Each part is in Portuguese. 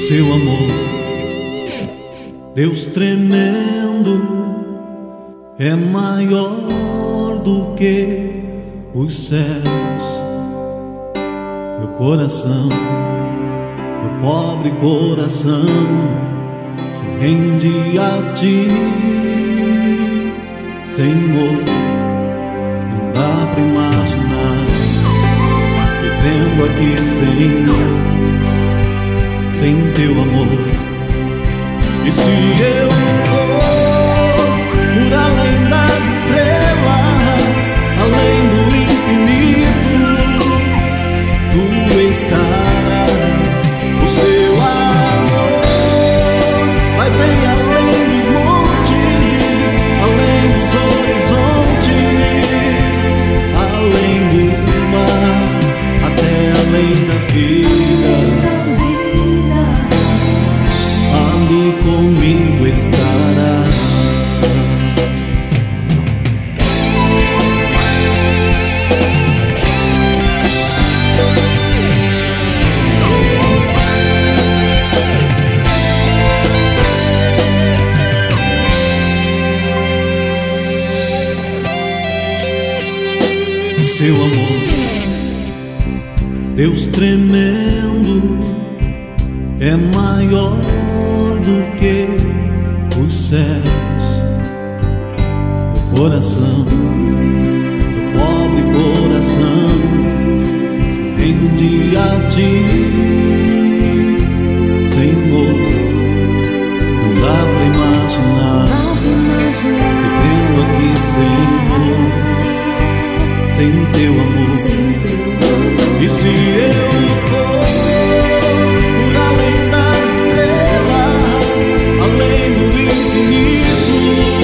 seu amor. Deus tremendo é maior do que os céus. Meu coração, meu pobre coração, se rende a ti, Senhor. Não dá pra imaginar vivendo aqui sem teu amor. E se eu for por além das estrelas, além do infinito, tu estarás. O seu amor vai bem além dos montes, além dos horizontes, além do mar, até além da vida. Ali comigo estarás. O seu amor, Deus tremendo, é maior do que os céus. Meu coração, meu pobre coração, se rende a ti, Senhor. Não dá pra imaginar vivendo aqui sem teu amor. E se eu for por além das estrelas, além do infinito,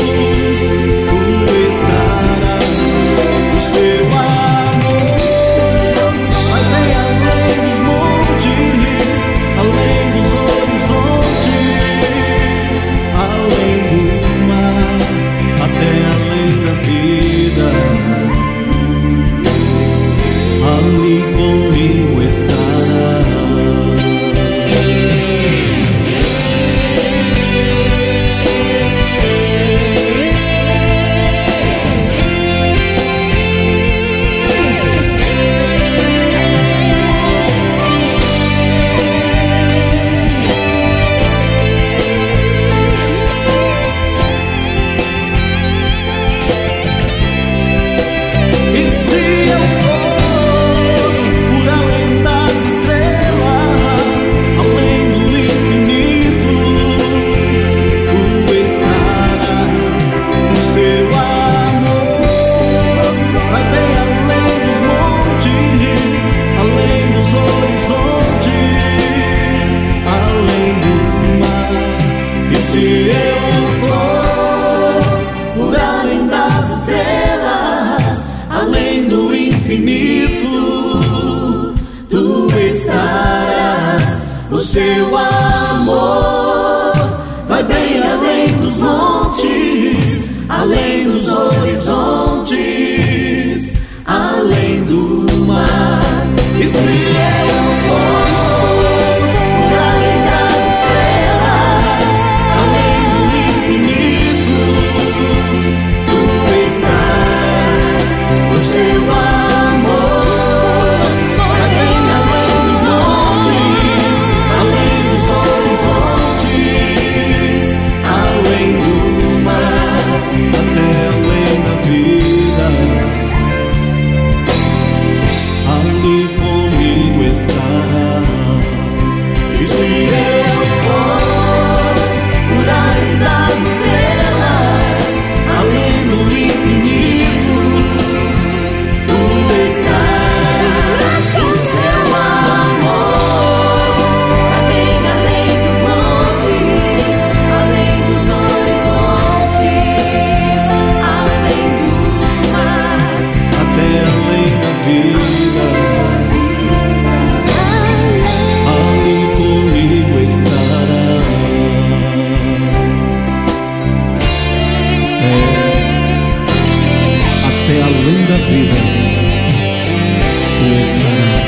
tu estarás. O seu amor vai bem além dos montes, além dos horizontes, além do mar, até além da vida. Ali comigo estarás. Tu estarás. O seu amor vai bem além dos montes, além dos horizontes, além do mar. E se eu for por além das estrelas, além do infinito, tu estarás. O seu amor além da vida, tu estarás.